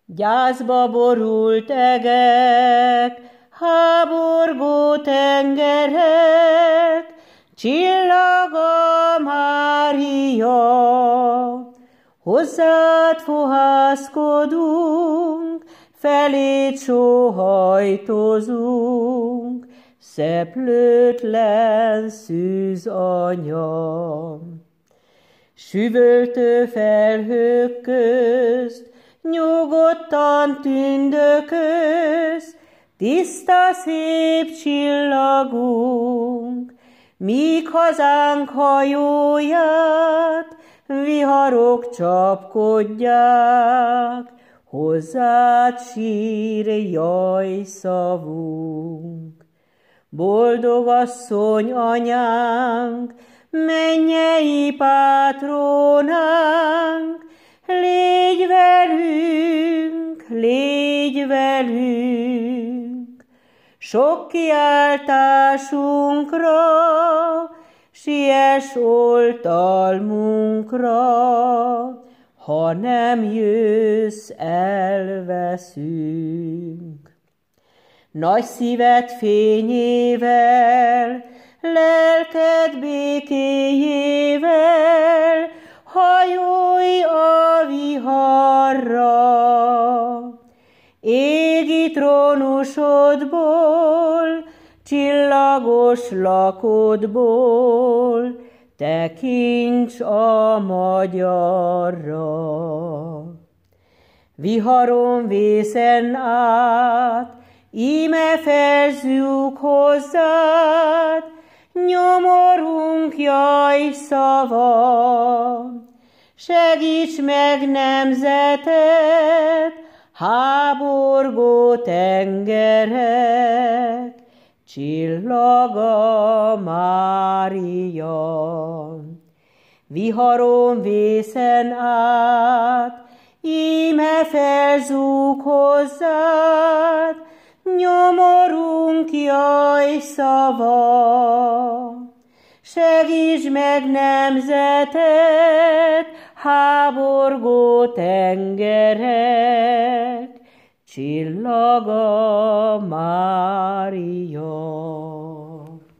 Gyászba borult egek, háborgó tengerek, csillag a Mária. Hozzád fohászkodunk, feléd sóhajtozunk, szeplőtlen szűz anya. Süvöltő felhők közt nyugodtan tündököz, tiszta szép csillagunk, míg hazánk hajóját viharok csapkodják, hozzád sír jaj szavunk. Boldog asszony anyánk, mennyei pátronánk, légy velünk, légy velünk. Sok kiáltásunkra, siess oltalmunkra, ha nem jössz, elveszünk. Nagy szíved fényével, lelked békéjével, hajolj a viharra. Égi trónusodból, csillagos lakodból, tekints a magyarra. Viharon vészen át, íme felzsúg hozzád, nyomorunk jaj szava. Segíts meg nemzetet, háborgó tengerek, csillag a Mária. Viharon vészen át, íme felzúg hozzád, nyomorunk jaj szava. Segíts meg nemzetet, háborgó tengerek, csillag a Mária.